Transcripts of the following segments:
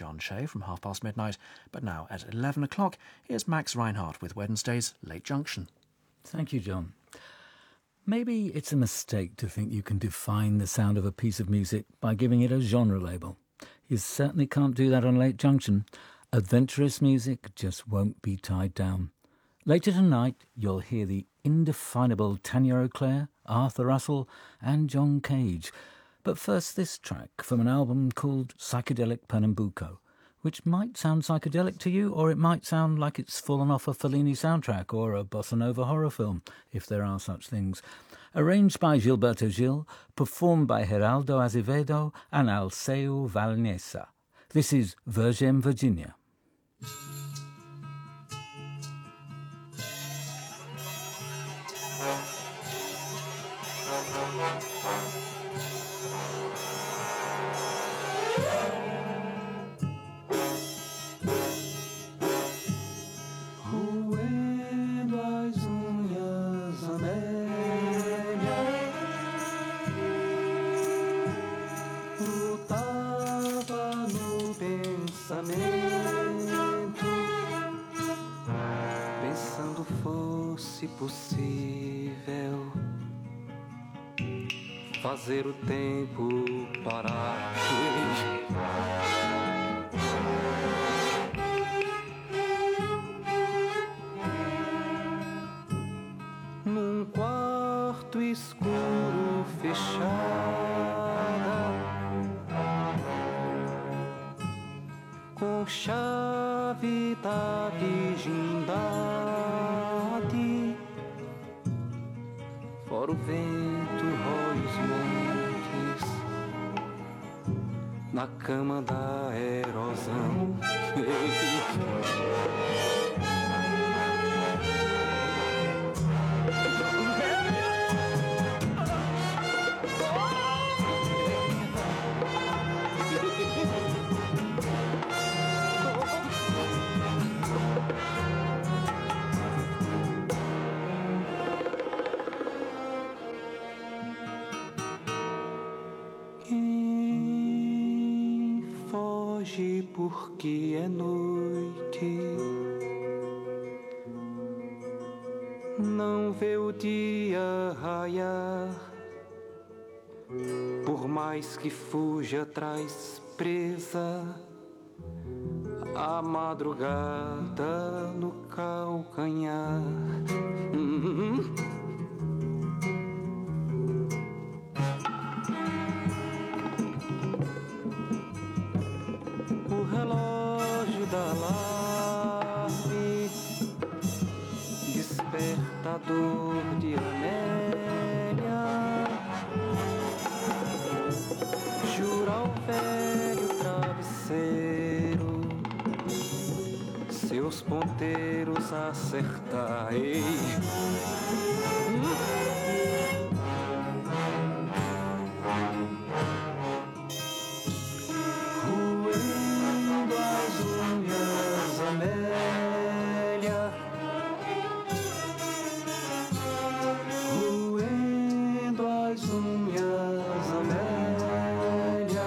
John Shea from midnight. But now at 11 o'clock, here's Max Reinhardt with Wednesday's Late Junction. Thank you, John. Maybe it's a mistake to think you can define the sound of a piece of music by giving it a genre label. You certainly can't do that on Late Junction. Adventurous music just won't be tied down. Later tonight, you'll hear the indefinable Tanya O'Clair, Arthur Russell and John Cage. But first, this track from an album called Psychedelic Pernambuco, which might sound psychedelic to you, or it might sound like it's fallen off a Fellini soundtrack or a bossa nova horror film, if there are such things. Arranged by Gilberto Gil, performed by Geraldo Azevedo and Alceu Valnesa. This is Virgem Virginia. Pensando fosse possível fazer o tempo parar. Num quarto escuro fechada, com chave da virgindade, fora o vento rói os montes, na cama da erosão. Porque é noite, não vê o dia raiar, por mais que fuja traz presa a madrugada no calcanhar. O relógio da alarme, despertador de Amélia, jura ao velho travesseiro seus ponteiros acertar. Amélia, roendo as unhas, Amélia,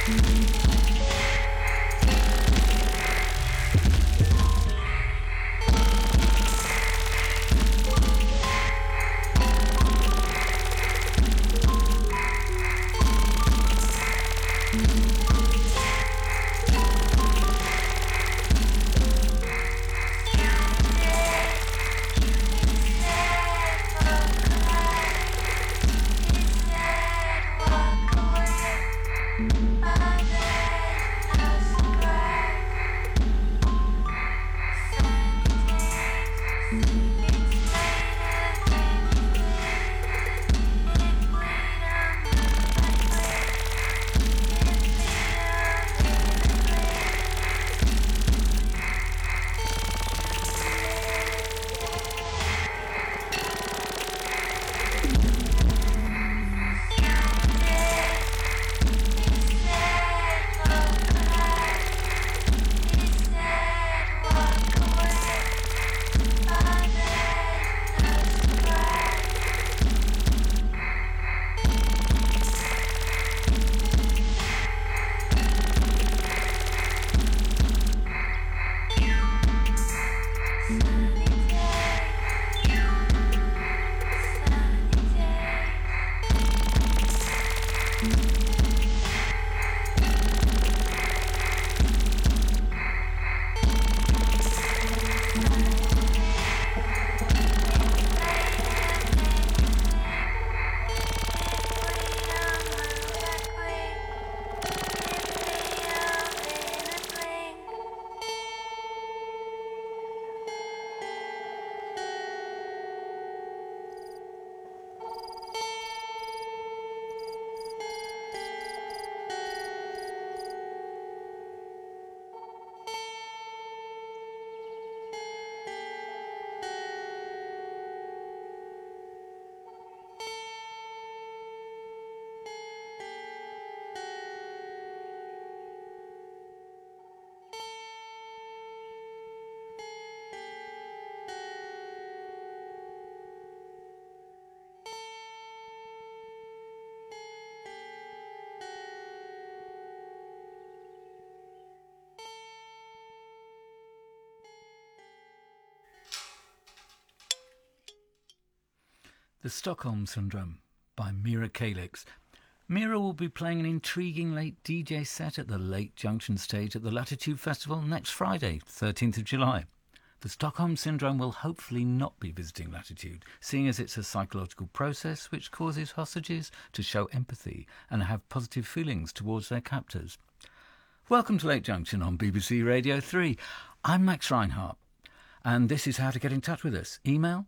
The Stockholm Syndrome by Mira Kalix. Mira will be playing an intriguing late DJ set at the Lake Junction stage at the Latitude Festival next Friday, 13th of July. The Stockholm Syndrome will hopefully not be visiting Latitude, seeing as it's a psychological process which causes hostages to show empathy and have positive feelings towards their captors. Welcome to Lake Junction on BBC Radio 3. I'm Max Reinhardt. And this is how to get in touch with us. Email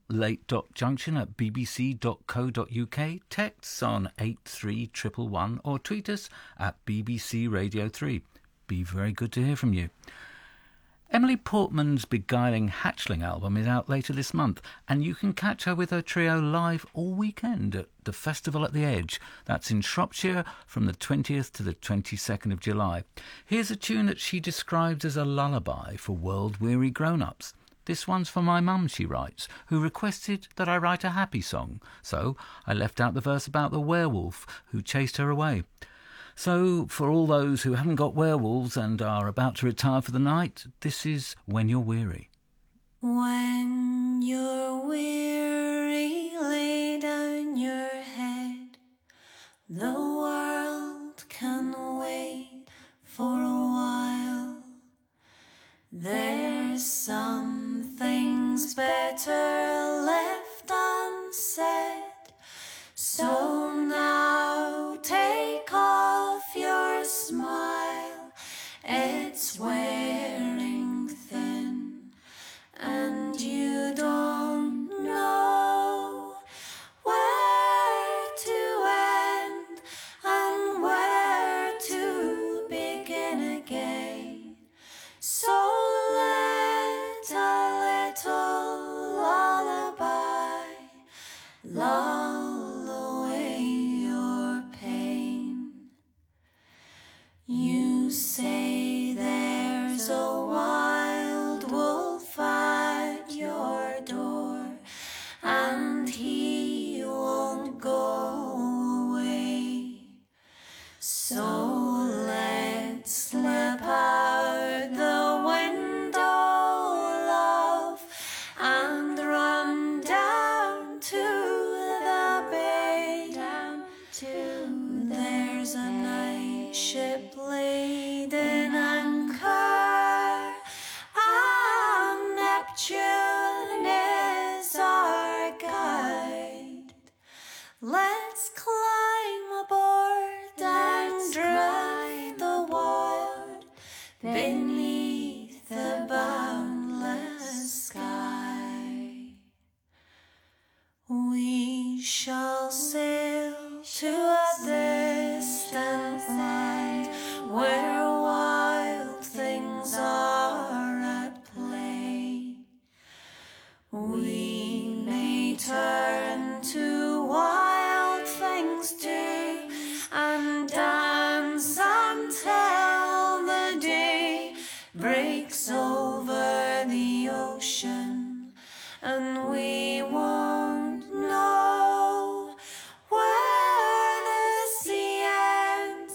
late.junction@bbc.co.uk, texts on 83111 or tweet us at BBC Radio 3. Be very good to hear from you. Emily Portman's beguiling Hatchling album is out later this month, and you can catch her with her trio live all weekend at the Festival at the Edge. That's in Shropshire from the 20th to the 22nd of July. Here's a tune that she describes as a lullaby for world-weary grown-ups. This one's for my mum, she writes, who requested that I write a happy song, so I left out the verse about the werewolf who chased her away. So, for all those who haven't got werewolves and are about to retire for the night, this is When You're Weary. When you're weary, lay down your head. The world can wait for a while. There's some things better left unsaid. So now take off your smile. It's wearing thin, and you don't know where to end and where to begin again. So let a little lullaby lull away your pain. You say there distant land where wild things are at play. We may turn to wild things too and dance until the day breaks over the ocean, and we won't know where the sea ends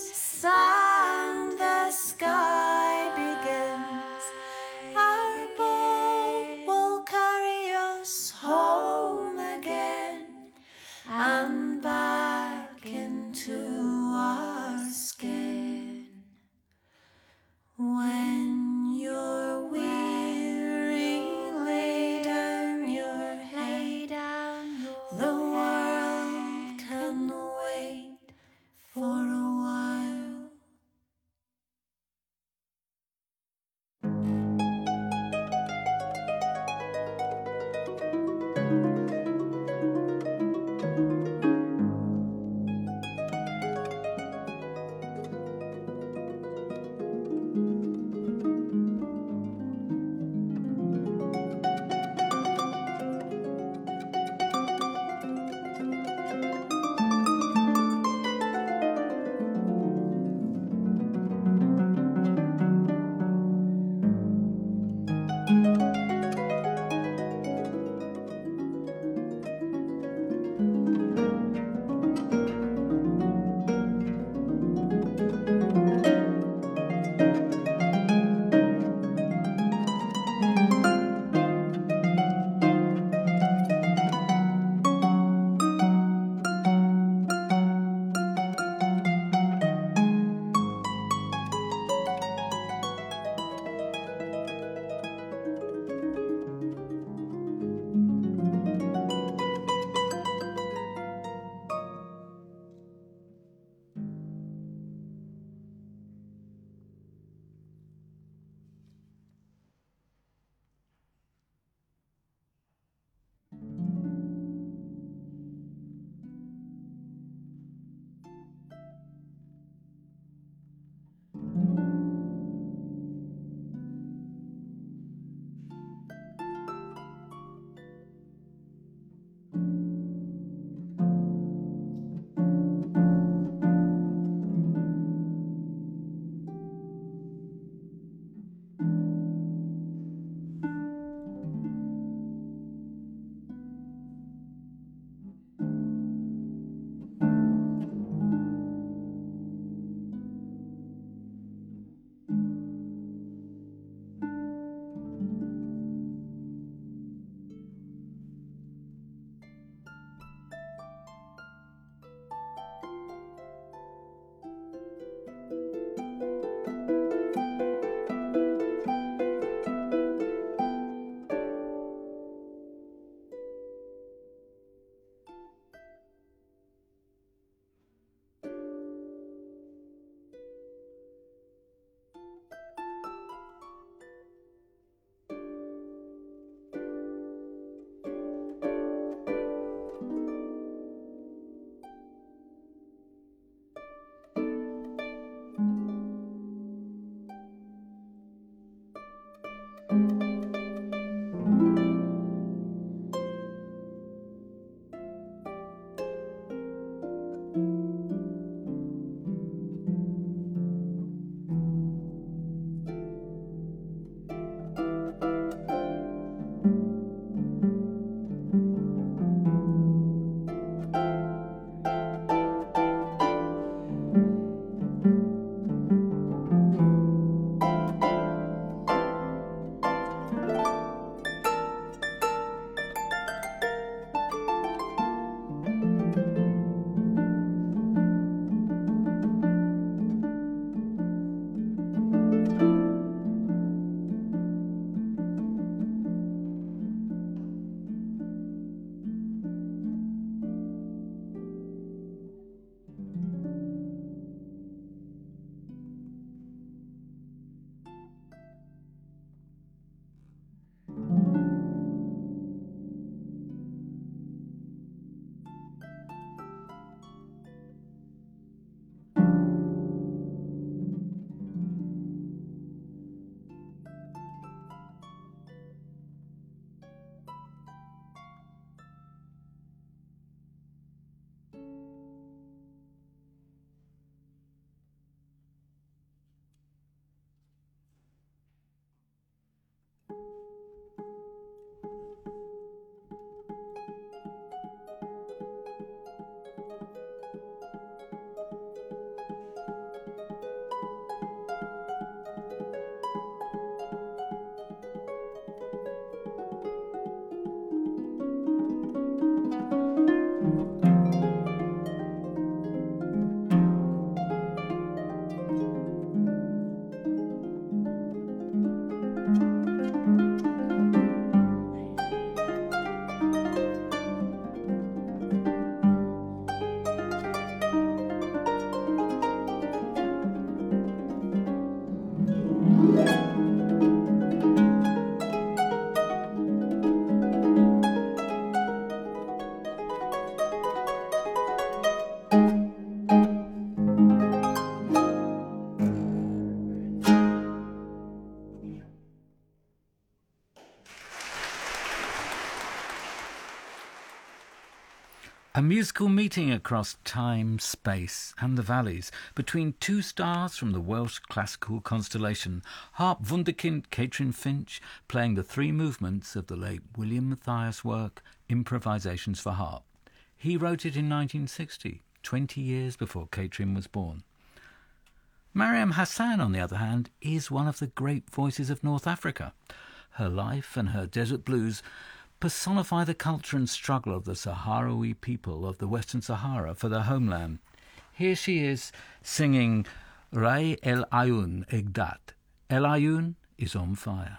A musical meeting across time, space and the valleys between two stars from the Welsh classical constellation, harp wunderkind Catrin Finch playing the three movements of the late William Matthias' work, Improvisations for Harp. He wrote it in 1960, 20 years before Catrin was born. Mariam Hassan, on the other hand, is one of the great voices of North Africa. Her life and her desert blues personify the culture and struggle of the Sahrawi people of the Western Sahara for their homeland. Here she is singing Rai El Ayun Egdat. El Ayun is on fire.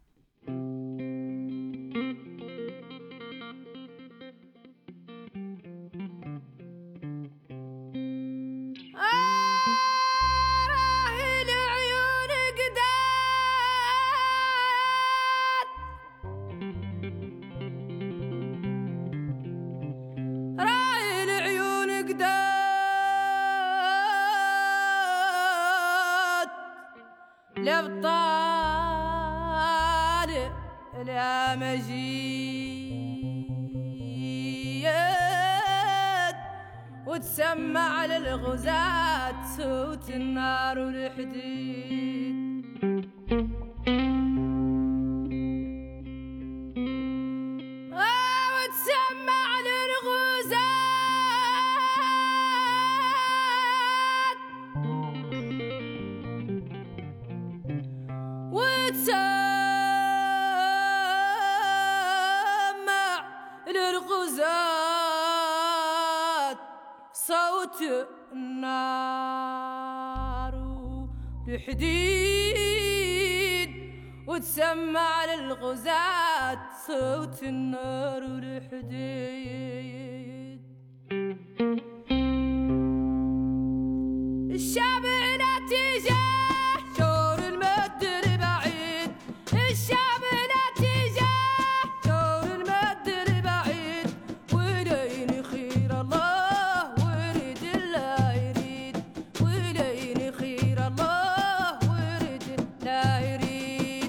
لبطال لا مجيد وتسمع للغزاة صوت النار والحديد وتسمع للغزاة وتسمع للغزاة صوت النار والحديد وتسمع للغزاة صوت النار والحديد الشعب لا تجاه شور المد البعيد الشعب لا تجاه شور المد البعيد ولين خير الله ورد الله يريد ولين خير الله ورد الله يريد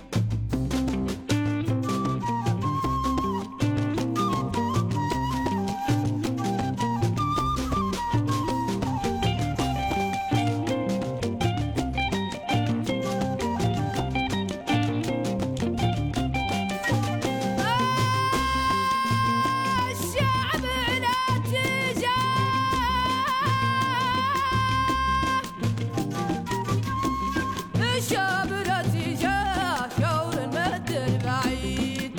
الشعب لا تجاه الشعب لا تجاه شور المد البعيد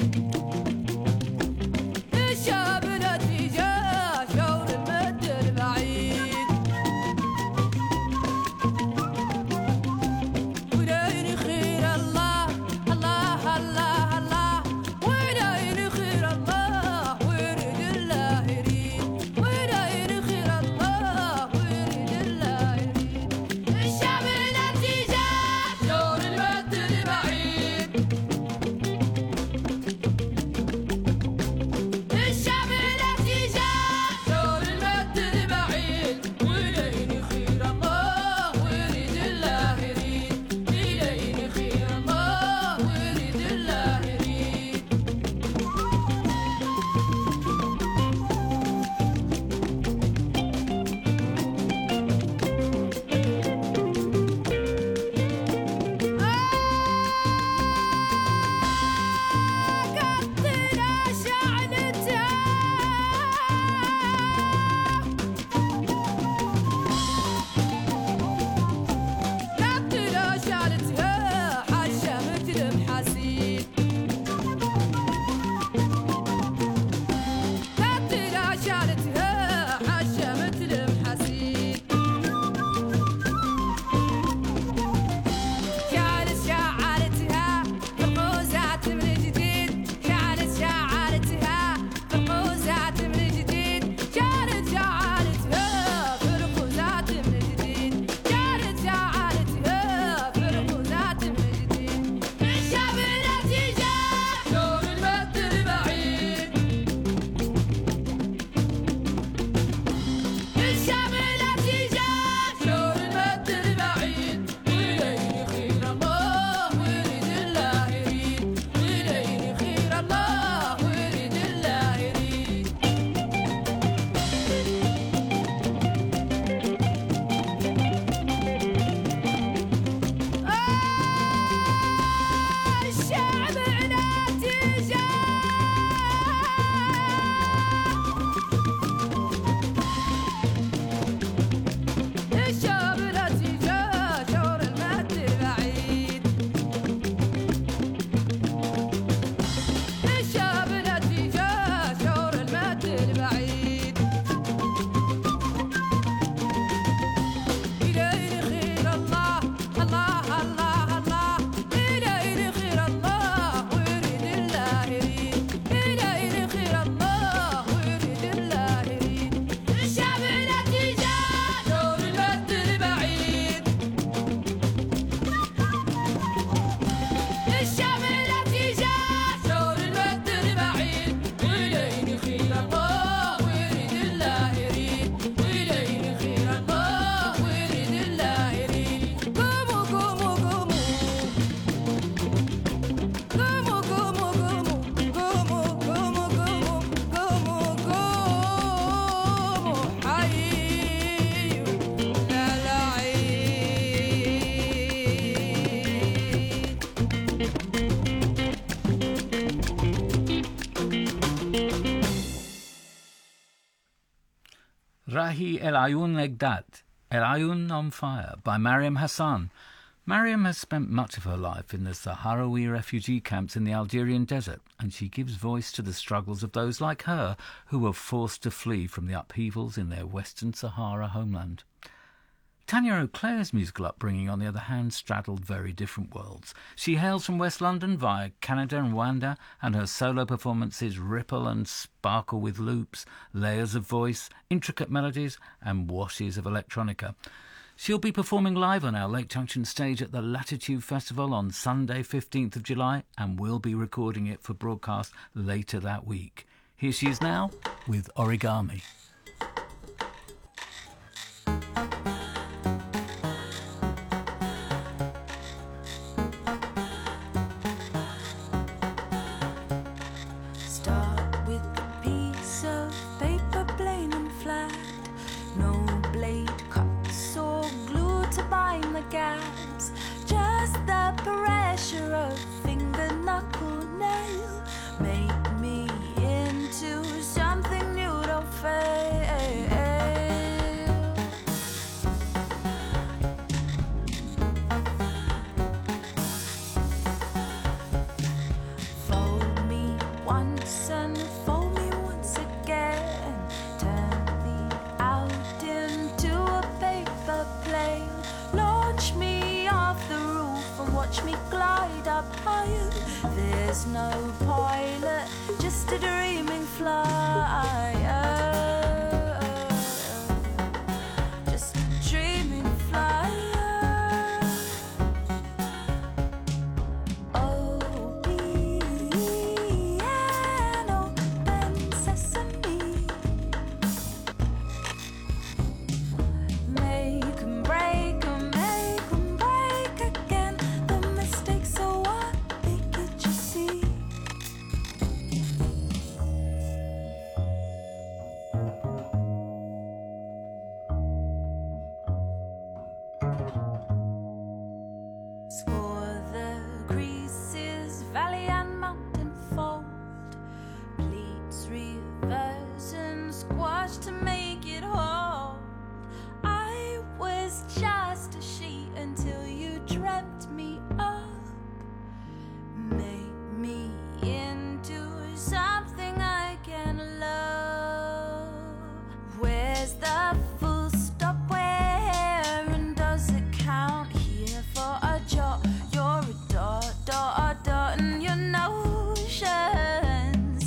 الشعب لا تجاه شور المد البعيد ولين خير الله الله الله الله ولين خير الله ورد الله يريد ولين خير الله ورد الله يريد الشعب لا تجاه شور Rahi El Ayun Legdat, El Ayun on Fire by Mariam Hassan. Mariam has spent much of her life in the Sahrawi refugee camps in the Algerian desert, and she gives voice to the struggles of those like her who were forced to flee from the upheavals in their Western Sahara homeland. Tanya O'Clair's musical upbringing, on the other hand, straddled very different worlds. She hails from West London via Canada and Rwanda, and her solo performances ripple and sparkle with loops, layers of voice, intricate melodies, and washes of electronica. She'll be performing live on our Lake Junction stage at the Latitude Festival on Sunday 15th of July, and we'll be recording it for broadcast later that week. Here she is now with Origami. Start with a piece of paper, plain and flat. No blade cuts or glue to bind the gaps. Just the pressure of finger, knuckle, nail. Make me into something new, don't fail. Fold me once and fold me once again. Turn me out into a paper plane. Launch me off the roof and watch me glide up higher. There's no pilot, just a dreaming flyer. Just a dreaming flyer. Oh, piano, open sesame. Make 'em break 'em, make 'em break again. The mistakes are what make it, you see. Score the creases, valley and mountain fold. Pleats reverse and squash to make it hold. I was just a sheet until you dreamt me up. Make me into something I can love. Where's the full stop? Where and does it count? Here for a jot, you're a dot, dot, a dot, and your notions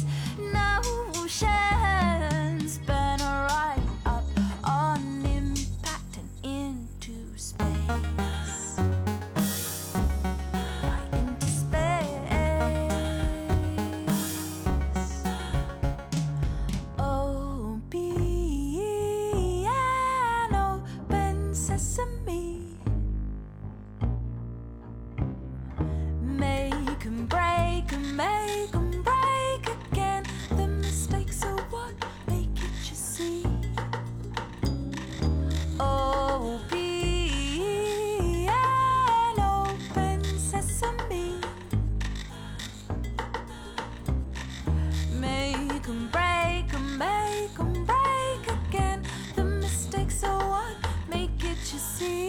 burn right up on impact and into space. Right into space. Oh, piano, open sesame. Make 'em break 'em, make 'em break again. The mistakes are what make it, you see. Oh, piano, open sesame. Make 'em break 'em, make 'em break again. The mistakes are what make it, you see.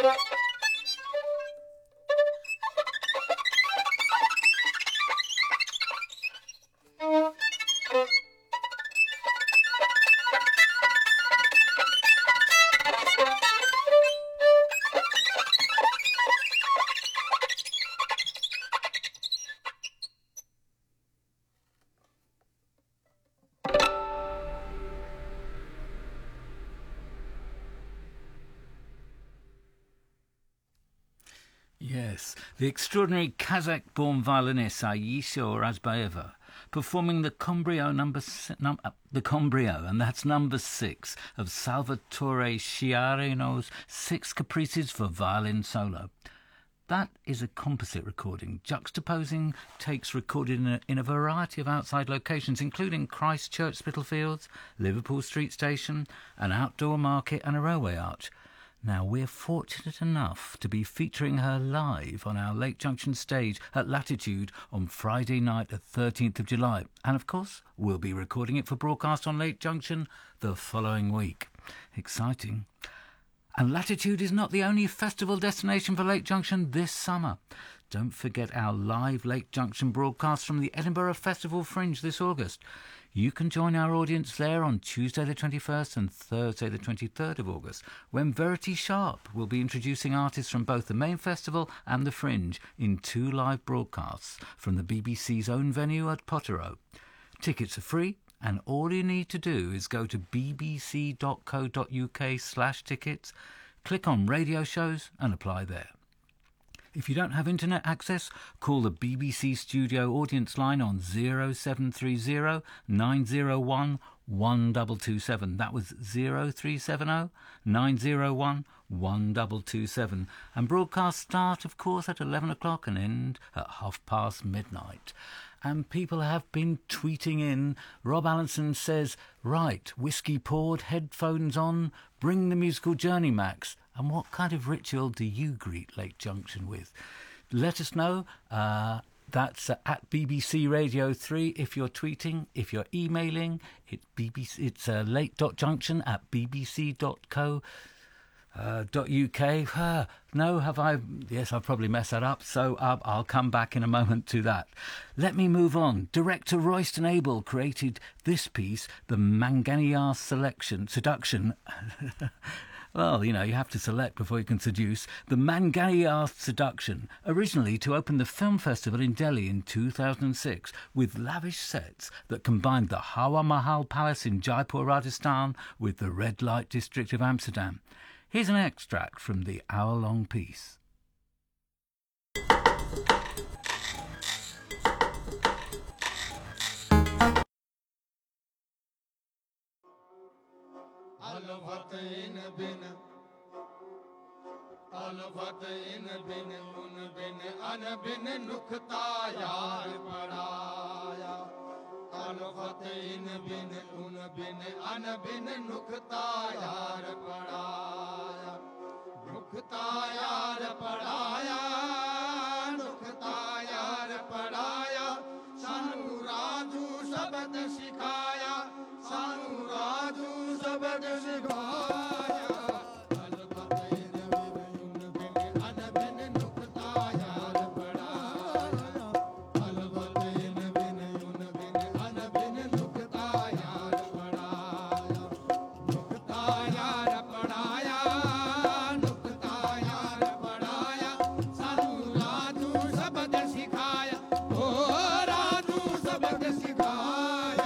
Yes, the extraordinary Kazakh-born violinist Aisha Razbayeva performing the Combrio the Combrio, and that's number 6 of Salvatore Sciarino's 6 Caprices for violin solo. That is a composite recording, juxtaposing takes recorded in a variety of outside locations, including Christchurch Spitalfields, Liverpool Street Station, an outdoor market and a railway arch. Now, we're fortunate enough to be featuring her live on our Lake Junction stage at Latitude on Friday night, the 13th of July. And, of course, we'll be recording it for broadcast on Lake Junction the following week. Exciting. And Latitude is not the only festival destination for Lake Junction this summer. Don't forget our live Lake Junction broadcast from the Edinburgh Festival Fringe this August. You can join our audience there on Tuesday the 21st and Thursday the 23rd of August, when Verity Sharp will be introducing artists from both the main festival and the Fringe in 2 live broadcasts from the BBC's own venue at Potterrow. Tickets are free, and all you need to do is go to bbc.co.uk/tickets, click on radio shows and apply there. If you don't have internet access, call the BBC Studio audience line on 0730 901 1227. That was 0370 901 1227. And broadcasts start, of course, at 11 o'clock and end at midnight. And people have been tweeting in. Rob Allenson says, right, whiskey poured, headphones on, bring the musical journey, Max. And what kind of ritual do you greet Lake Junction with? Let us know. That's at BBC Radio 3 if you're tweeting. If you're emailing, it's lake.junction at bbc.co.uk. No, have I? Yes, I've probably messed that up, so I'll come back in a moment to that. Let me move on. Director Royston Abel created this piece, the Manganiar Seduction. Well, you know, you have to select before you can seduce. The Manganiar Seduction, originally to open the film festival in Delhi in 2006, with lavish sets that combined the Hawa Mahal Palace in Jaipur, Rajasthan, with the red light district of Amsterdam. Here's an extract from the hour-long piece. अलवत इन बिन उन बिन अन बिन नुखता यार पड़ाया अलवत इन बिन उन बिन अन बिन नुखता यार पड़ाया नुखता यार पड़ाया नुखता यार पड़ाया सानू राजू शब्द सिखाया सानू राजू शब्द सिखाया अलबत इन बिन उन बिन अन बिन नुखता यार पड़ाया अलबत इन बिन उन बिन अन बिन नुखता यार पड़ाया नुखता यार पड़ाया नुखता यार पड़ाया सानू राजू शब्द सिखाया ओ राजू शब्द सिखाया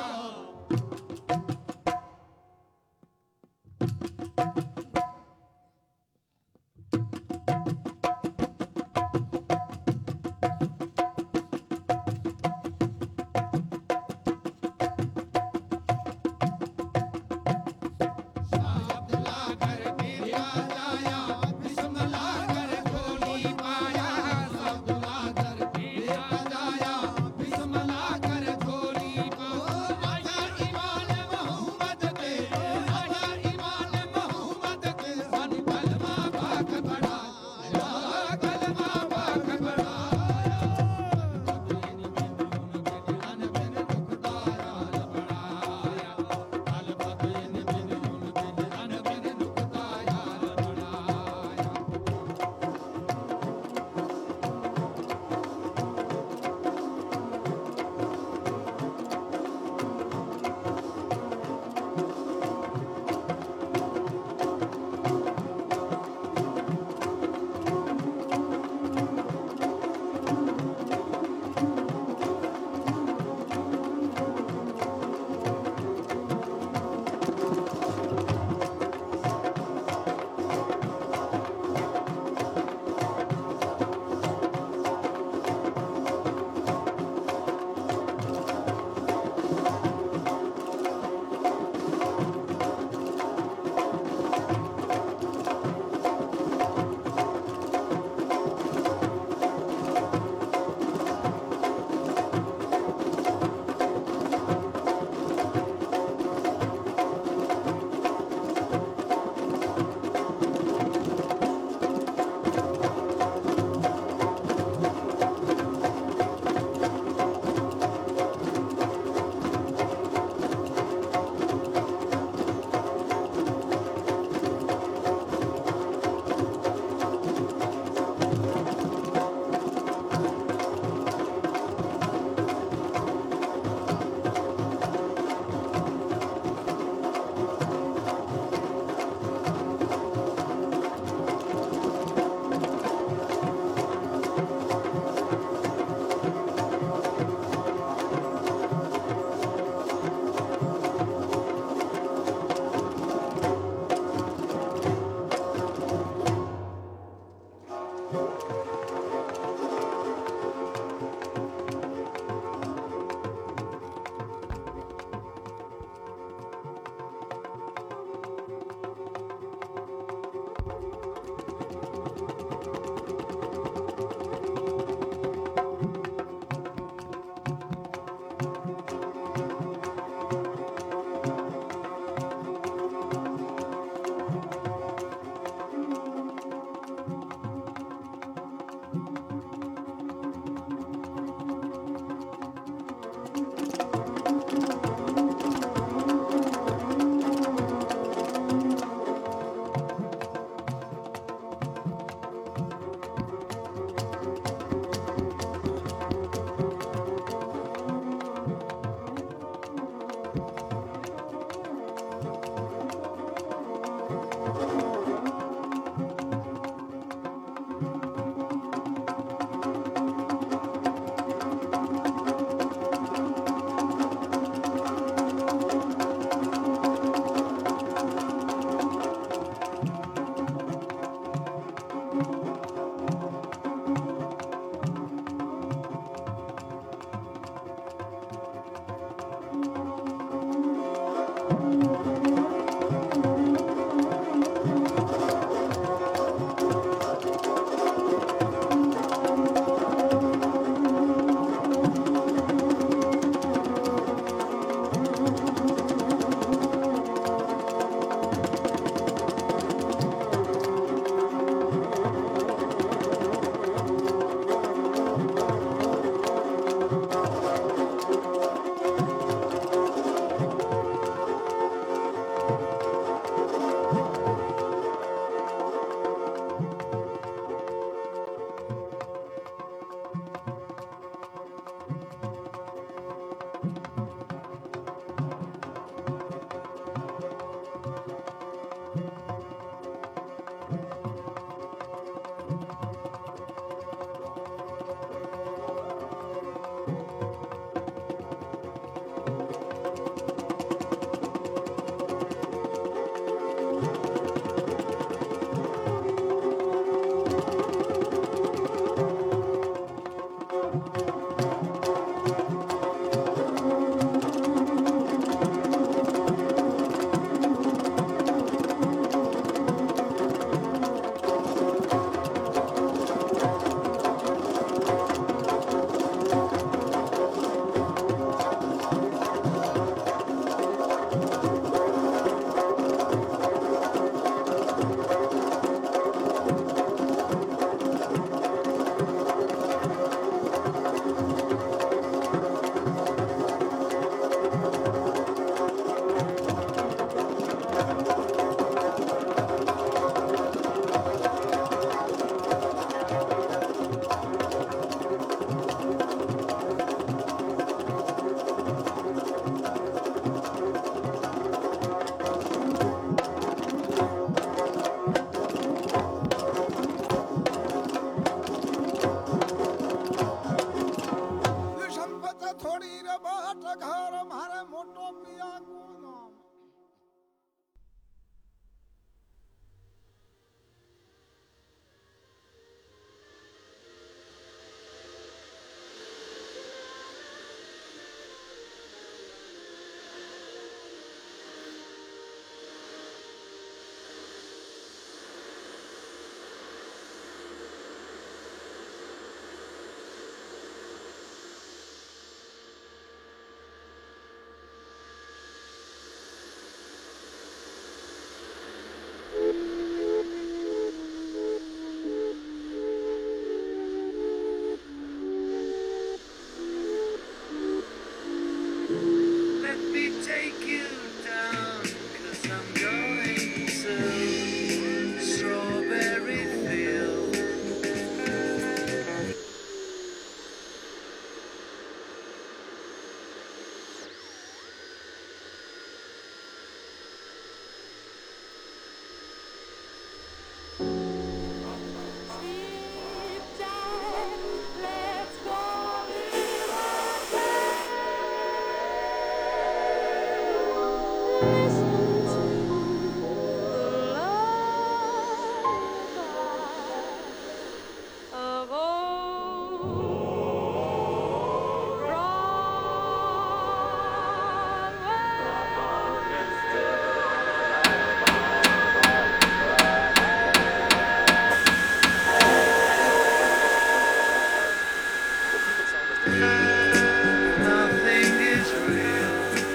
Nothing is real,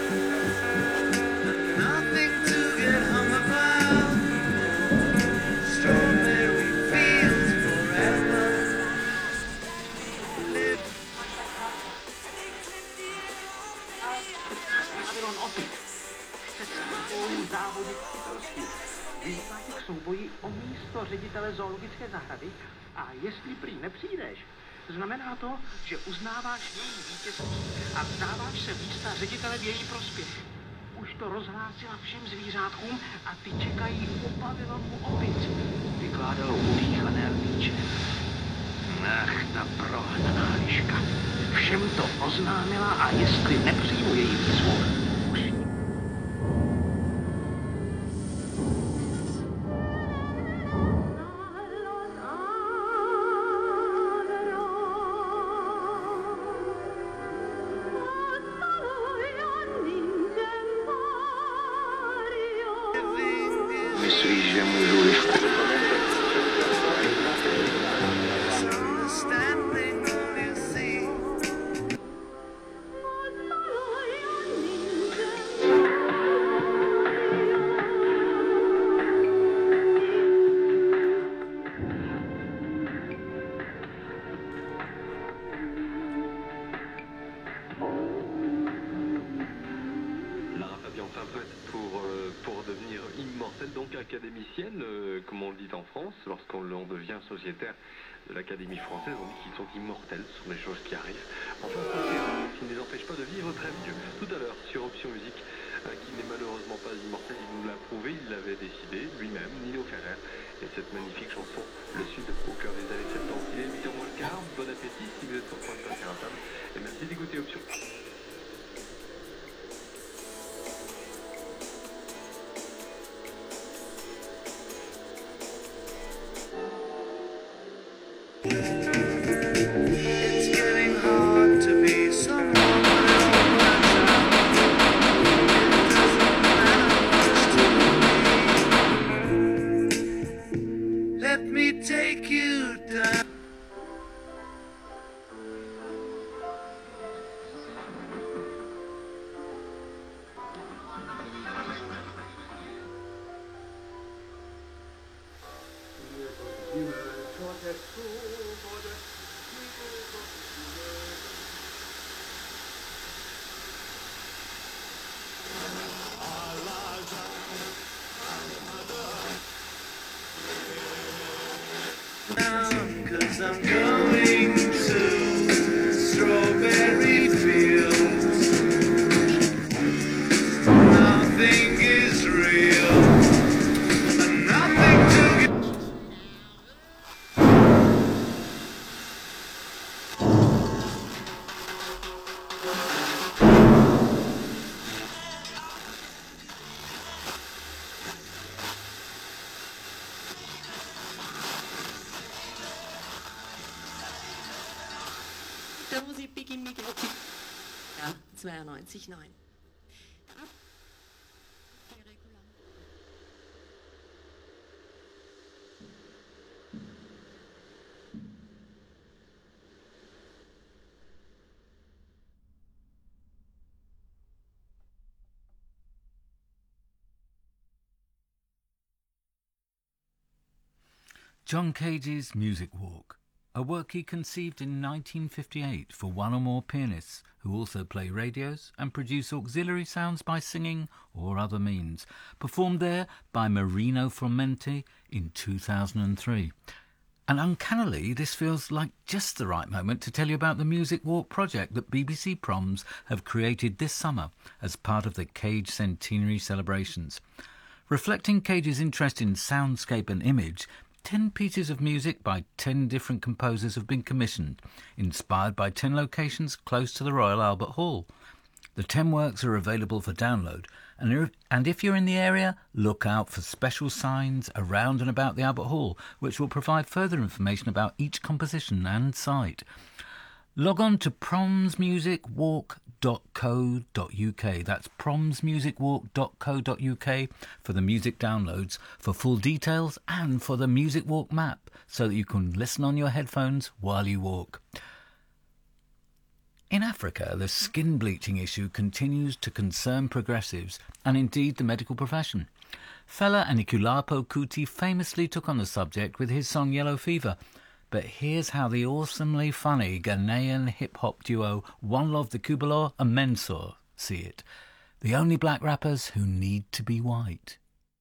nothing to get hung about. Strawberry fields forever. Live. Vyzýváte k souboji o místo ředitele zoologické zahrady a jestli prý nepřijdeš, znamená to, že uznáváš její vítězství a vzdáváš se místa ředitele v její prospěch. Už to rozhlásila všem zvířátkům a ty čekají u pavilonu opic. Vykládalo udýchané lvíče. Ach, ta prohnaná liška. Všem to oznámila a jestli nepřijmu její výzvu, už myslíš, že můžu Standing on your sea. Lara Fabian Favrette pour devenir immortelle, donc académicienne, comme on le dit en France, lorsqu'on devient sociétaire de l'Académie française, on dit qu'ils sont immortels, ce sont des choses qui arrivent. Enfin, ce qui ne les empêche pas de vivre très vieux. Tout à l'heure, sur Option Musique, qui n'est malheureusement pas immortel, il nous l'a prouvé, il l'avait décidé lui-même, Nino Ferrer, et cette magnifique chanson, Le Sud, au cœur des années 70. Il est 8h moins le quart, bon appétit si vous êtes sur le point de passer à table, et merci d'écouter Option. It's getting hard to be someone when it all works out. It doesn't matter much to me. Let me take you down. Cause I'm going to strawberry fields. Nothing is real, and nothing to get. Der Musik beginnt mit ja, 92,9. John Cage's Music Walk, a work he conceived in 1958 for one or more pianists who also play radios and produce auxiliary sounds by singing or other means, performed there by Marino Frumenti in 2003. And uncannily, this feels like just the right moment to tell you about the Music Walk project that BBC Proms have created this summer as part of the Cage Centenary celebrations. Reflecting Cage's interest in soundscape and image, 10 pieces of music by 10 different composers have been commissioned, inspired by 10 locations close to the Royal Albert Hall. The 10 works are available for download, and if you're in the area, look out for special signs around and about the Albert Hall, which will provide further information about each composition and site. Log on to promsmusicwalk.co.uk. That's promsmusicwalk.co.uk for the music downloads, for full details and for the Music Walk map so that you can listen on your headphones while you walk. In Africa, the skin bleaching issue continues to concern progressives and indeed the medical profession. Fela Anikulapo Kuti famously took on the subject with his song Yellow Fever. But here's how the awesomely funny Ghanaian hip-hop duo One Love the Kubalo and Mensor see it. The only black rappers who need to be white.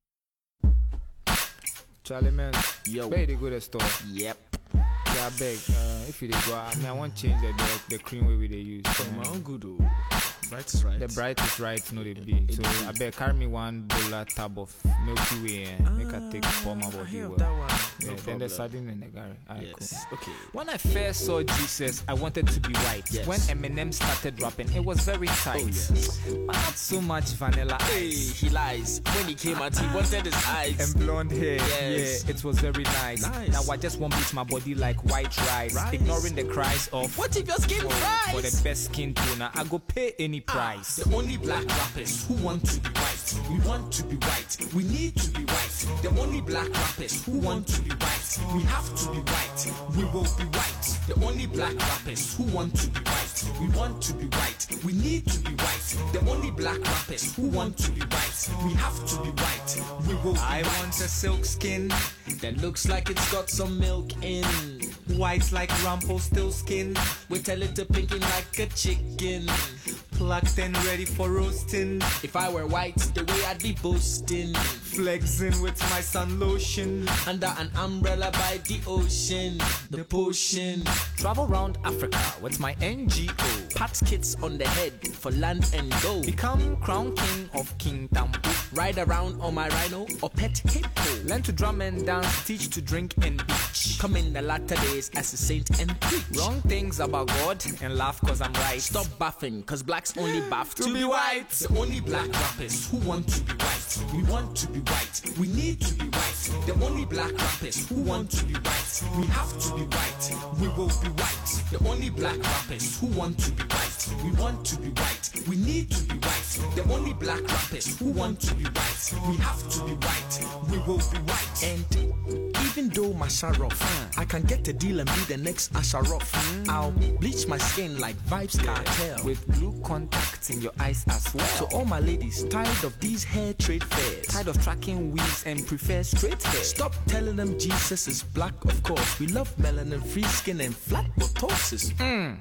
Charlie, man, very good store. Yep. Yeah, I beg, if you dey go, I want to change the cream way we they use. My own good though. Bright is right. The bright is right, no they be. So I beg, carry me one bowl tab of Milky Way and make I take for my body. That one. Yeah, then the sardine in the garage. Yes. Cool. Okay. When I first saw Jesus, I wanted to be white. Yes. When Eminem started rapping, it was very tight. Oh, yes. But not so much vanilla Hey, ice. he lies. When he came out, he wanted his eyes. And blonde hair, Yes. yeah, it was very nice. Now I just want to beat my body like white rice. Ignoring the cries of What if your skin fries? for the best skin toner, I go pay any price. The only black rappers who want to be white. We want to be white. We need to be white. The only black rappers who want to be white. We have to be white. We will be white. The only black rappers who want to be white. We want to be white. We need to be white. The only black rappers who want to be white. We have to be white. We will be I white. want a silk skin, That looks like it's got some milk in. white like Rumpelstiltskin, With a little pinking like a chicken. plucked and ready for roasting, If I were white, the way I'd be boasting. flexing with my sun lotion. Under an umbrella by the ocean. The potion. Travel round Africa with my NGO. Pat kits on the head for land and go. Become crown king of King Tampu. Ride around on my rhino or pet hippo. Learn to drum and dance, teach to drink and beach. Come in the latter days as a saint and preach. Wrong things about God and laugh cause I'm right. Stop buffing, cause blacks only buff To be white. The only black rappers who want to be white. We want to be white. We need to be white. The only black rappers who want to be white. We have to be white. We will be white. The only black rappers who want to be white. We want to be white. We need to be white. The only black rappers who want to be white. We have to be white. We will be white. And even though my rough, I can get a deal and be the next Asharoff. I'll bleach my skin like Vibes Cartel. With blue contacts in your eyes as well. To all my ladies, tired of these hair trade fairs, Tired of tracking weaves and prefer straight hair. stop telling them Jesus is black, of course. We love melanin, free skin, and flat botosis.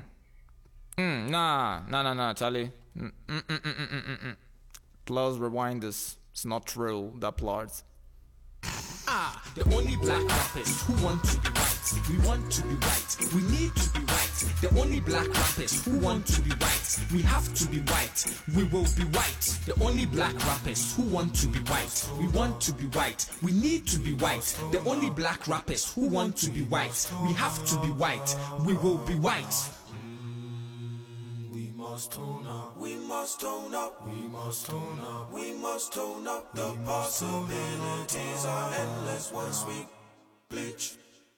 Nah, Charlie. Plus, rewind this. It's not true, that part. The only black rappers who want to be white. We want to be white. We need to be white. The only black rappers who want to be white. We have to be white. We will be white. The only black rappers who want to be white. We want to be white. We need to be white. The only black rappers who want to be white. We have to be white. We will be white. We must tone up, we must tone up, we must tone up, we must tone up. The possibilities are endless once we bleach.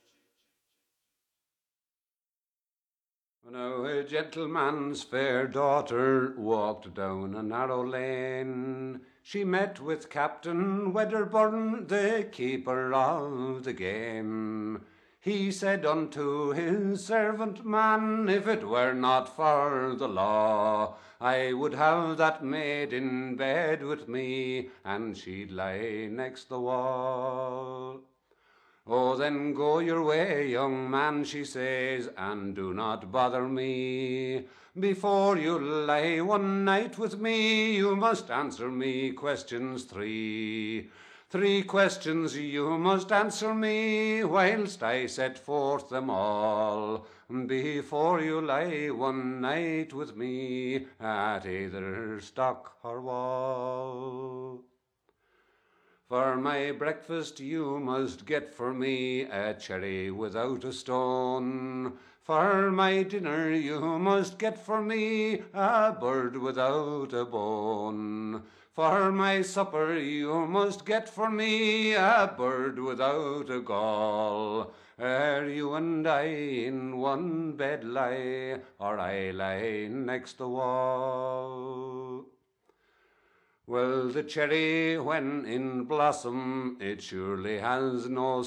Now a gentleman's fair daughter walked down a narrow lane. She met with Captain Wedderburn, the keeper of the game. He said unto his servant man, if it were not for the law, I would have that maid in bed with me, and she'd lie next the wall. Oh, then go your way, young man, she says, and do not bother me. Before you lie one night with me, you must answer me questions 3. 3 questions you must answer me, whilst I set forth them all, before you lie one night with me, at either stock or wall. For my breakfast you must get for me a cherry without a stone. For my dinner you must get for me a bird without a bone. For my supper you must get for me a bird without a gall. Ere you and I in one bed lie, or I lie next the wall. Well, the cherry, when in blossom, it surely has no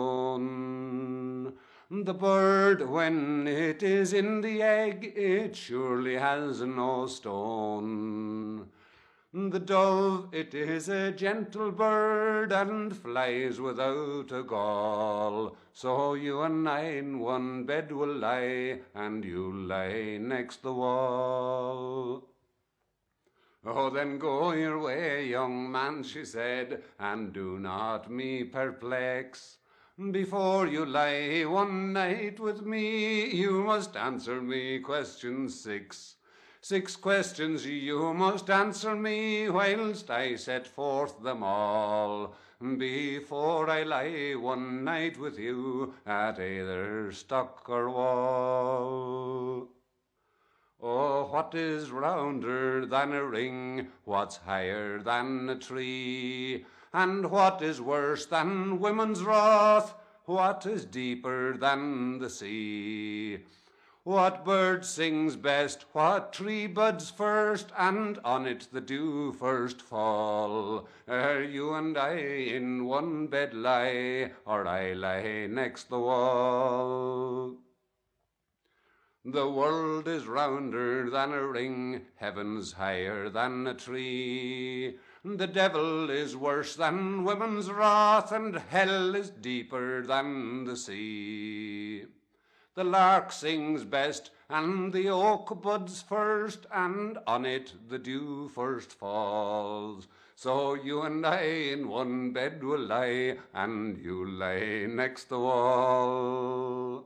stone. The bird, when it is in the egg, it surely has no stone. The dove, it is a gentle bird, and flies without a gall. So you and I in one bed will lie, and you lie next the wall. Oh, then go your way, young man, she said, and do not me perplex. Before you lie one night with me, you must answer me question 6. 6 questions you must answer me, whilst I set forth them all, before I lie one night with you at either stock or wall. Oh, what is rounder than a ring? What's higher than a tree? And what is worse than women's wrath? What is deeper than the sea? What bird sings best? What tree buds first? And on it the dew first fall? Ere you and I in one bed lie, or I lie next the wall. The world is rounder than a ring, heaven's higher than a tree. The devil is worse than women's wrath, and hell is deeper than the sea. The lark sings best, and the oak buds first, and on it the dew first falls. So you and I in one bed will lie, and you lie next the wall.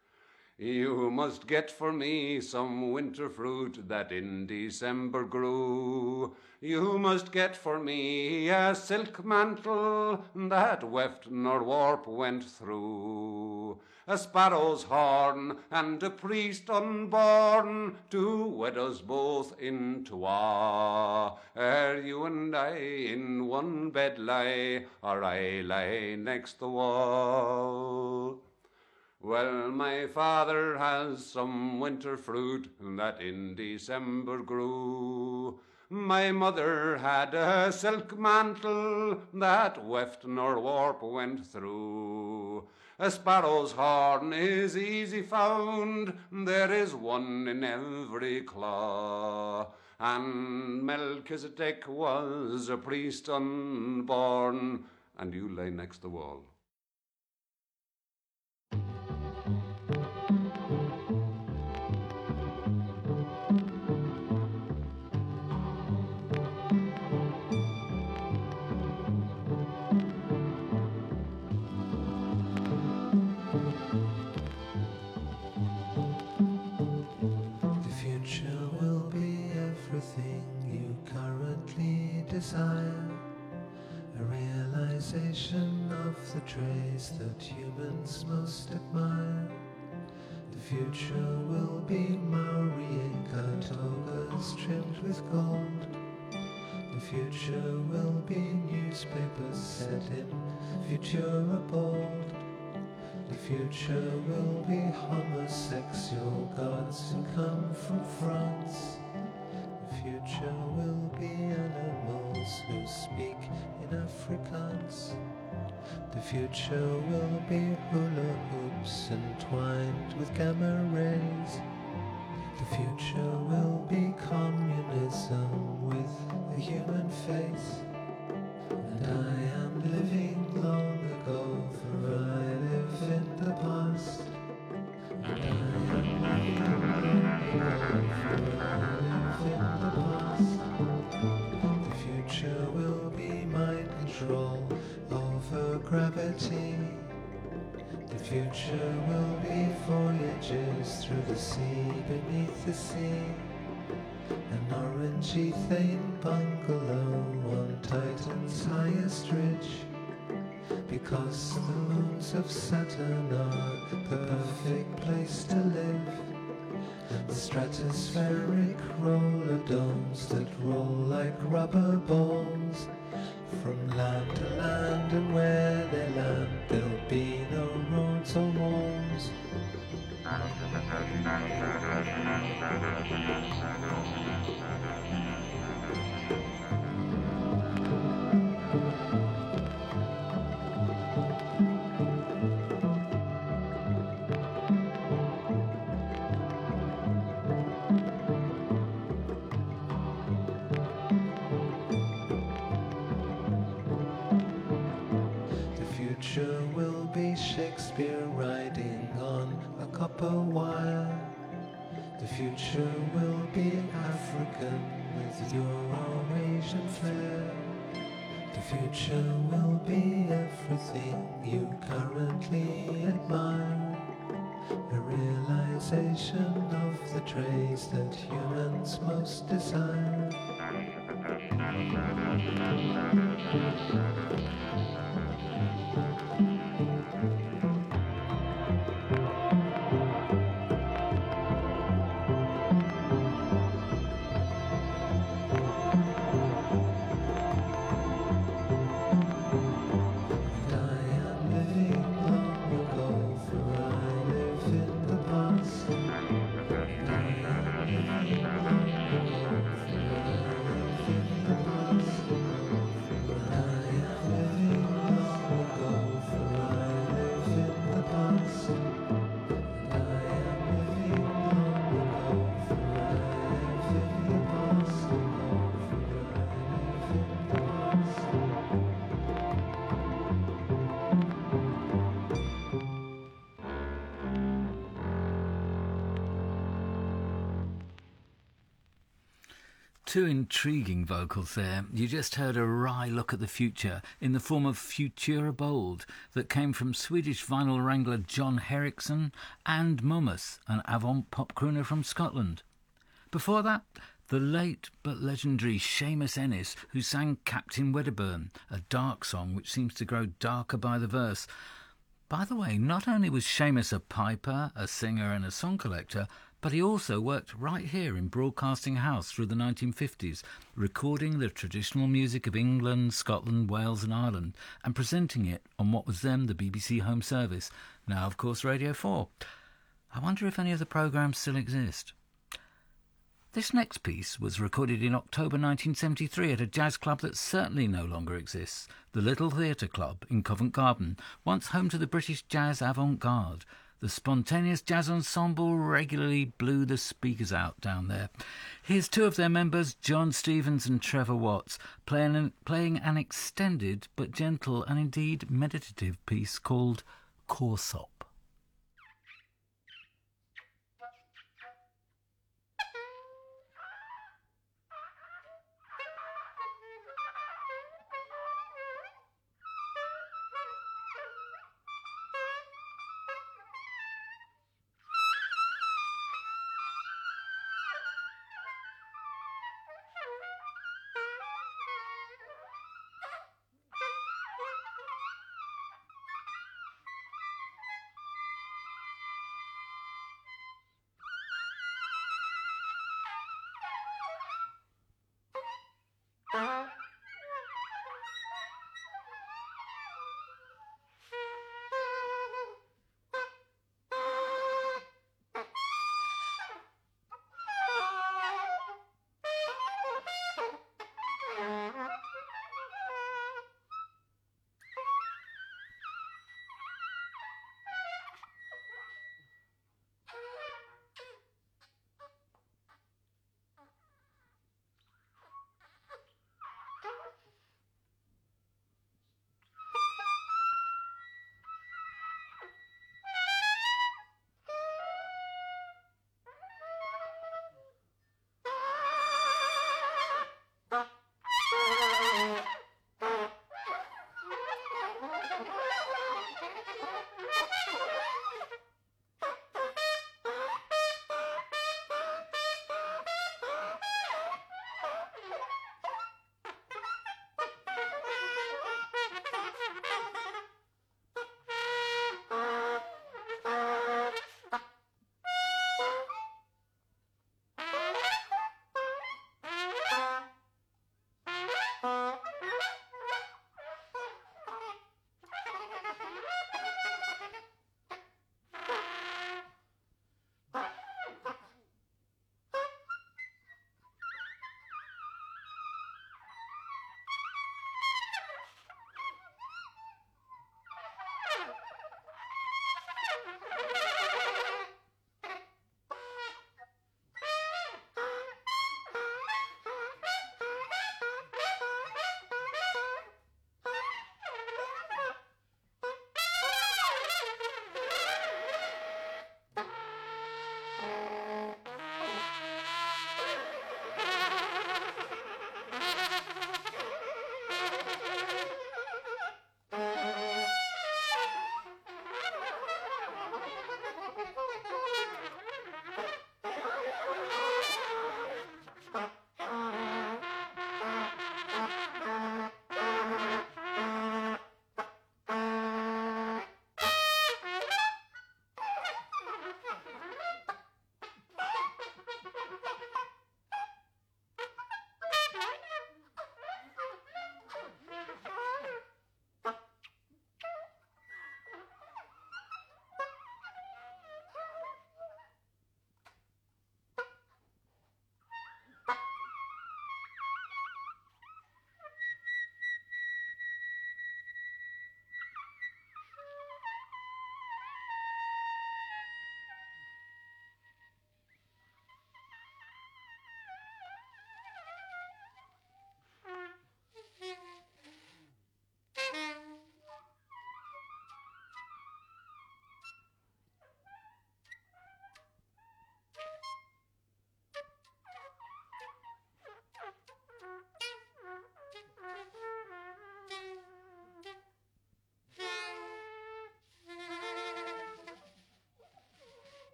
You must get for me some winter fruit that in December grew. You must get for me a silk mantle that weft nor warp went through. A sparrow's horn and a priest unborn to wed us both into war. Ere you and I in one bed lie, or I lie next the wall. Well, my father has some winter fruit that in December grew. My mother had a silk mantle that weft nor warp went through. A sparrow's horn is easy found, there is one in every claw. And Melchizedek was a priest unborn, and you lay next the wall. Desire, a realization of the traits that humans most admire. The future will be Maori Inca togas trimmed with gold. The future will be newspapers set in Futura bold. The future will be homosexual gods who come from France. The future will be animals who speak in Afrikaans. The future will be hula hoops entwined with gamma rays. The future will be communism with a human face. And I am living long ago, for I live in the past. And I am living long ago, for I live in the past. The future will be mind control over gravity. The future will be voyages through the sea, beneath the sea. An orangey thin bungalow on Titan's highest ridge. Because the moons of Saturn are the perfect place to live. And the stratospheric roller domes that roll like rubber balls. From land to land, and where they land, there'll be no roads or walls. Shakespeare riding on a copper wire. The future will be African with Euro-Asian flair. The future will be everything you currently admire. A realization of the traits that humans most desire. Two intriguing vocals there. You just heard a wry look at the future in the form of Futura Bold that came from Swedish vinyl wrangler John Henriksson and Mummus, an avant-pop crooner from Scotland. Before that, the late but legendary Seamus Ennis, who sang Captain Wedderburn, a dark song which seems to grow darker by the verse. By the way, not only was Seamus a piper, a singer and a song collector, but he also worked right here in Broadcasting House through the 1950s, recording the traditional music of England, Scotland, Wales and Ireland, and presenting it on what was then the BBC Home Service, now of course Radio 4. I wonder if any of the programmes still exist. This next piece was recorded in October 1973 at a jazz club that certainly no longer exists, the Little Theatre Club in Covent Garden, once home to the British jazz avant-garde. The spontaneous jazz ensemble regularly blew the speakers out down there. Here's two of their members, John Stevens and Trevor Watts, playing an extended but gentle and indeed meditative piece called Corsop.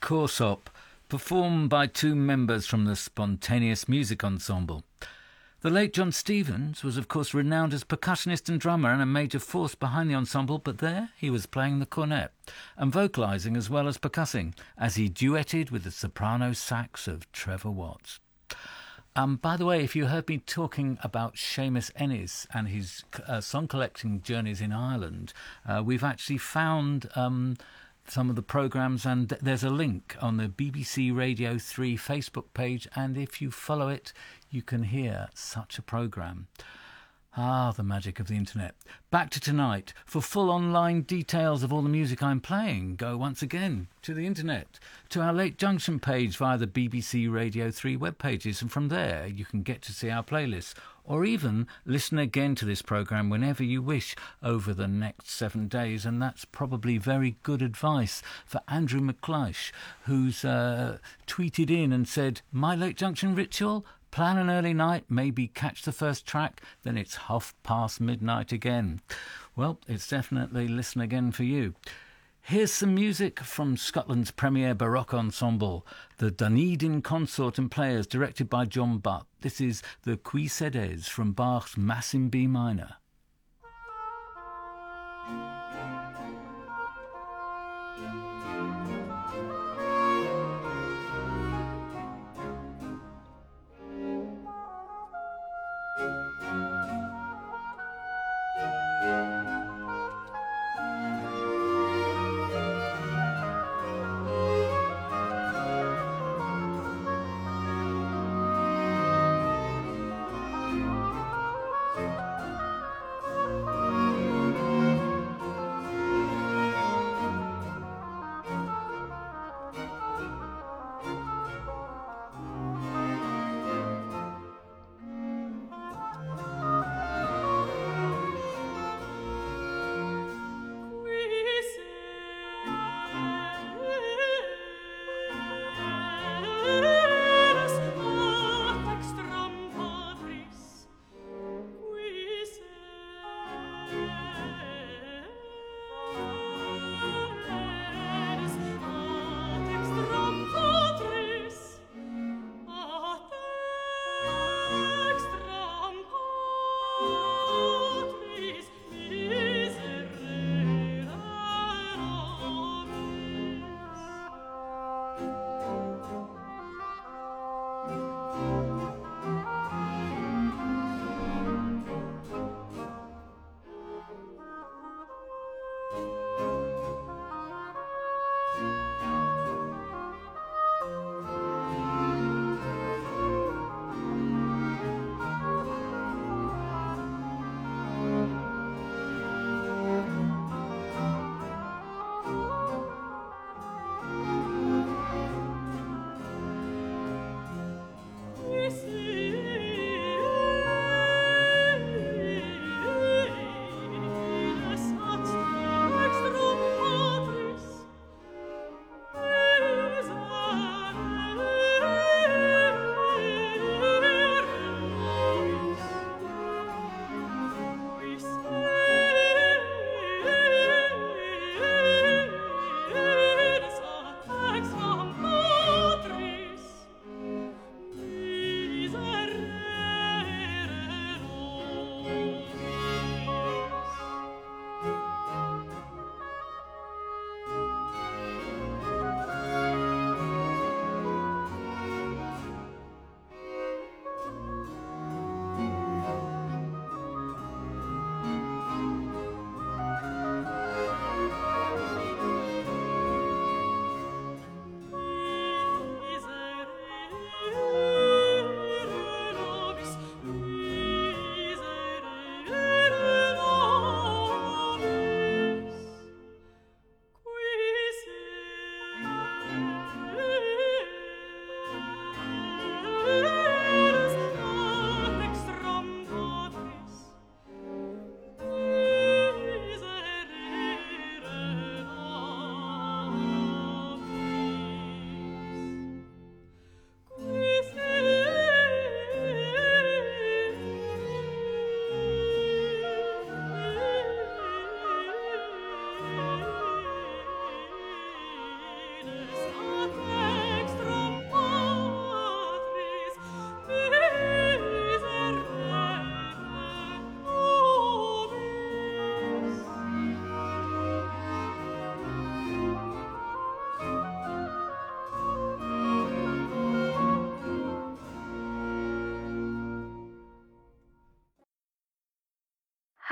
Corsop, performed by two members from the Spontaneous Music Ensemble. The late John Stevens was, of course, renowned as percussionist and drummer and a major force behind the ensemble, but there he was playing the cornet and vocalising as well as percussing, as he duetted with the soprano sax of Trevor Watts. By the way, if you heard me talking about Seamus Ennis and his song collecting journeys in Ireland, we've actually found some of the programmes, and there's a link on the BBC Radio 3 Facebook page, and if you follow it, you can hear such a programme. Ah, the magic of the internet. Back to tonight. For full online details of all the music I'm playing, go once again to the internet, to our Late Junction page via the BBC Radio 3 web pages, and from there you can get to see our playlists, or even listen again to this programme whenever you wish over the next 7 days. And that's probably very good advice for Andrew McCleish, who's tweeted in and said, "My Late Junction ritual? Plan an early night, maybe catch the first track, then it's midnight again." Well, it's definitely listen again for you. Here's some music from Scotland's premier Baroque ensemble, the Dunedin Consort and Players, directed by John Butt. This is the Qui Cedes from Bach's Mass in B minor.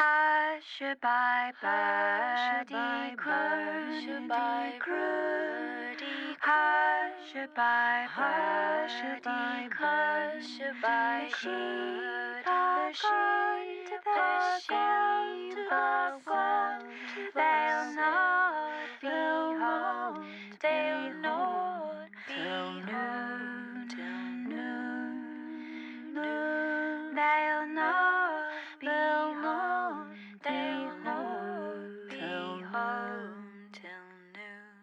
Hush-a-bye, birdie, birdie, birdie, hush-a-bye, birdie, hush-a-bye, sheep are gone to the sheep are gone. They'll not be home, they'll not be home till noon. They'll not be home, they'll not be home till noon.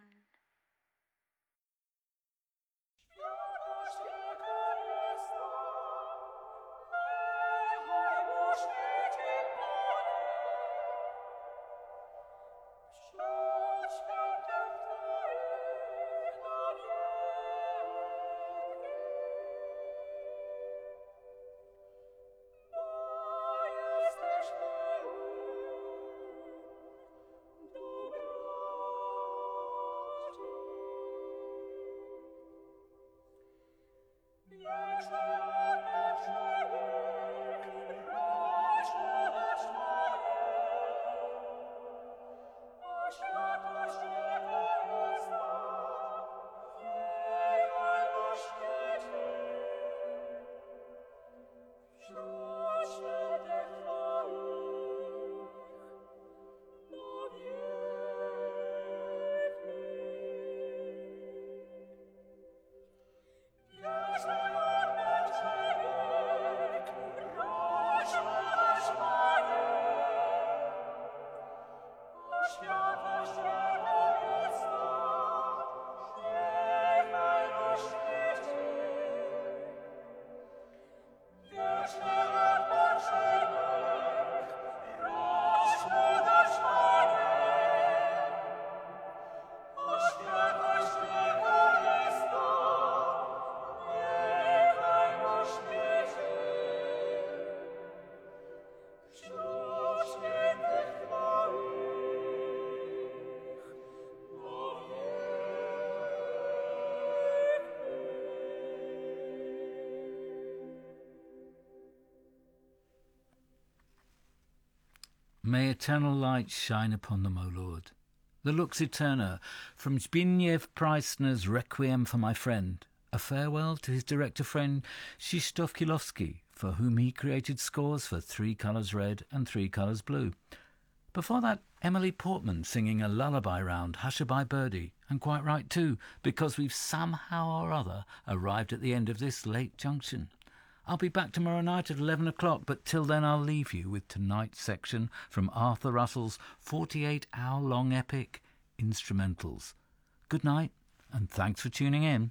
May eternal light shine upon them, O Lord. The Lux Eterna from Zbigniew Preissner's Requiem for My Friend, a farewell to his director friend Krzysztof Kiełowski, for whom he created scores for 3 Colours Red and 3 Colours Blue. Before that, Emily Portman singing a lullaby round Hush-a-bye Birdie, and quite right too, because we've somehow or other arrived at the end of this late junction. I'll be back tomorrow night at 11 o'clock, but till then I'll leave you with tonight's section from Arthur Russell's 48-hour-long epic, Instrumentals. Good night, and thanks for tuning in.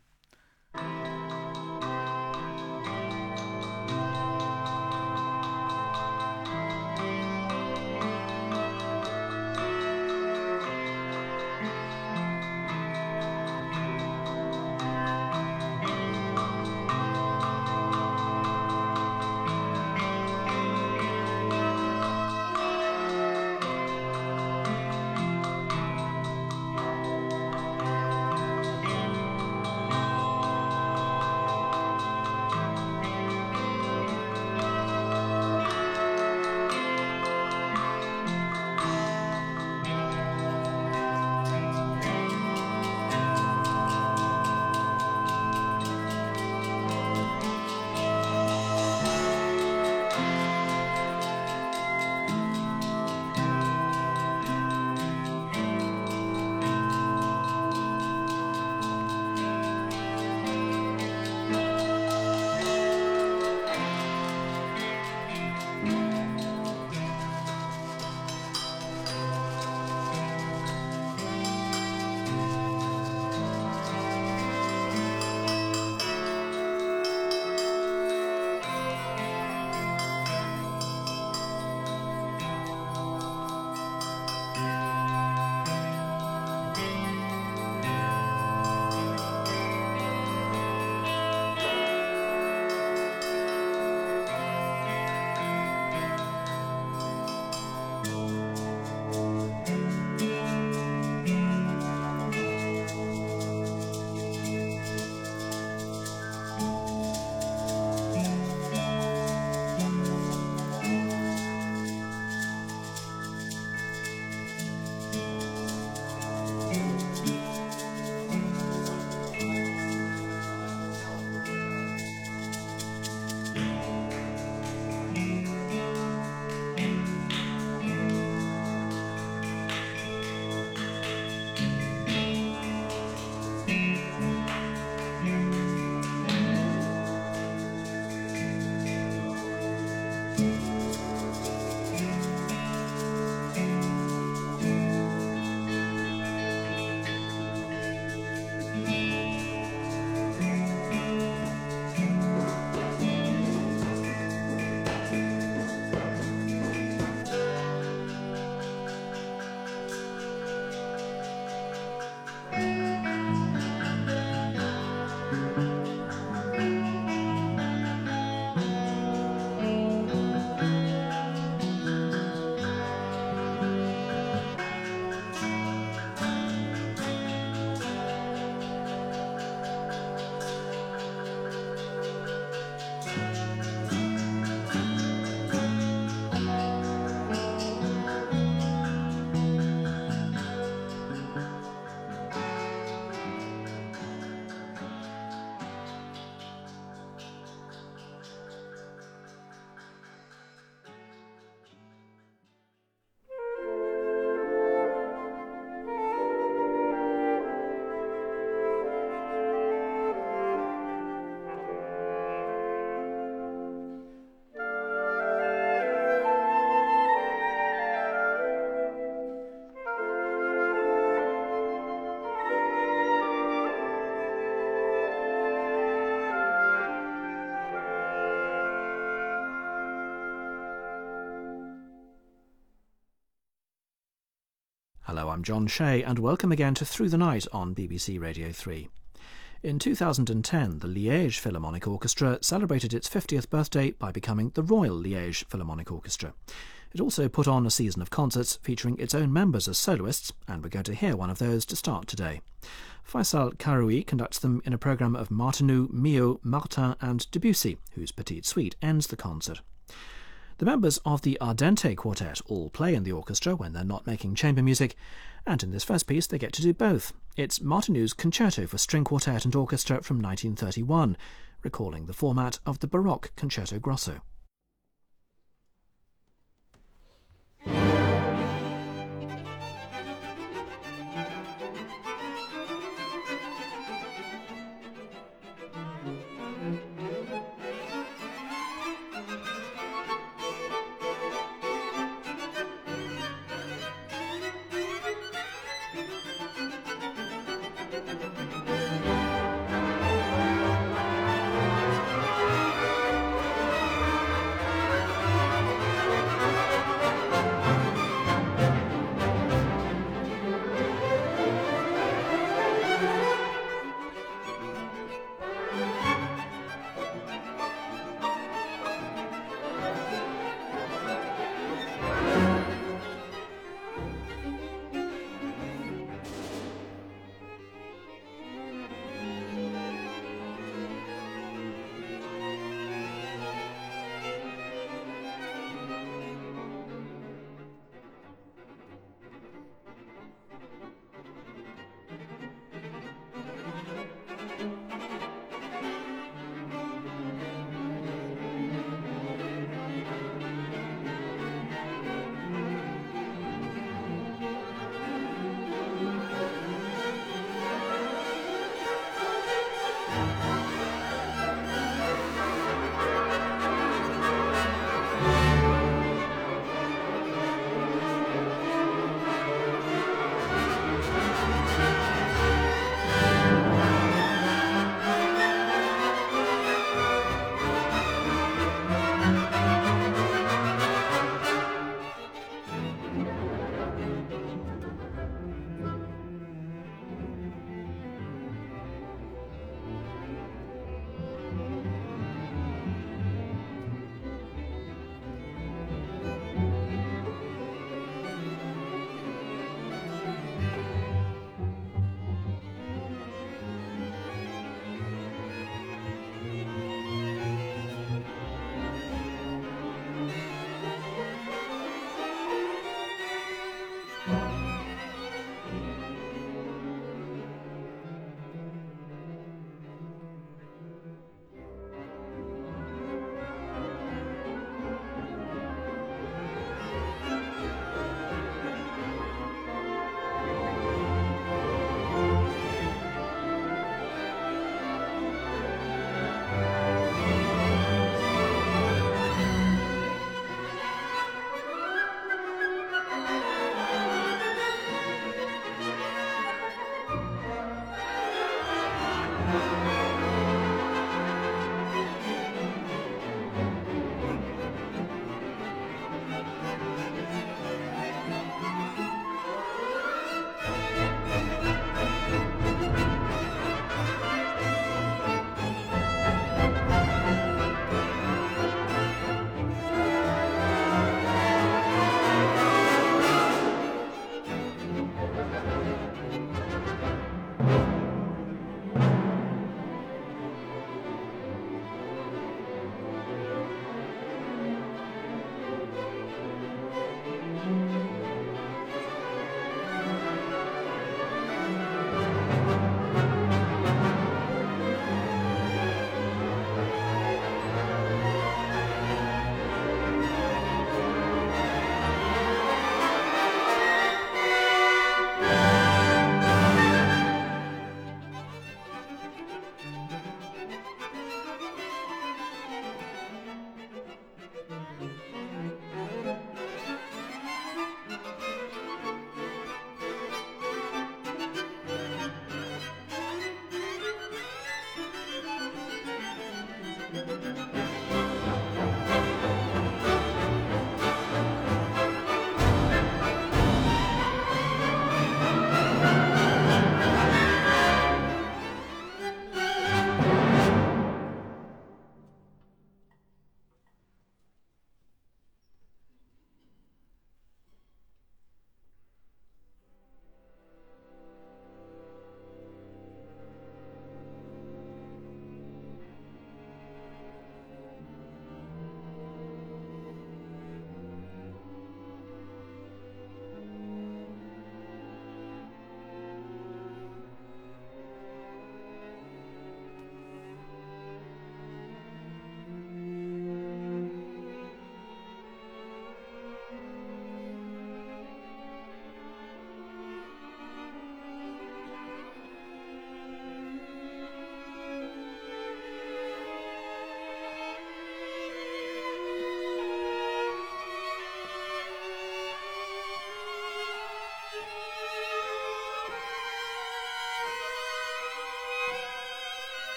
Hello, I'm John Shea, and welcome again to Through the Night on BBC Radio 3. In 2010, the Liège Philharmonic Orchestra celebrated its 50th birthday by becoming the Royal Liège Philharmonic Orchestra. It also put on a season of concerts featuring its own members as soloists, and we're going to hear one of those to start today. Faisal Karoui conducts them in a programme of Martineau, Milhaud, Martin and Debussy, whose Petite Suite ends the concert. The members of the Ardente Quartet all play in the orchestra when they're not making chamber music, and in this first piece they get to do both. It's Martineau's Concerto for String Quartet and Orchestra from 1931, recalling the format of the Baroque Concerto Grosso.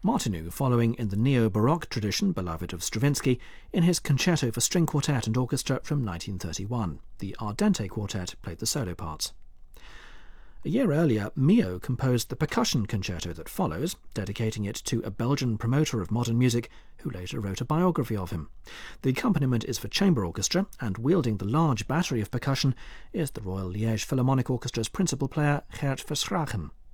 Martinu following in the neo-Baroque tradition beloved of Stravinsky in his Concerto for String Quartet and Orchestra from 1931. The Ardente Quartet played the solo parts. A year earlier, Mio composed the percussion concerto that follows, dedicating it to a Belgian promoter of modern music who later wrote a biography of him. The accompaniment is for chamber orchestra, and wielding the large battery of percussion is the Royal Liège Philharmonic Orchestra's principal player, Gert Verschragen.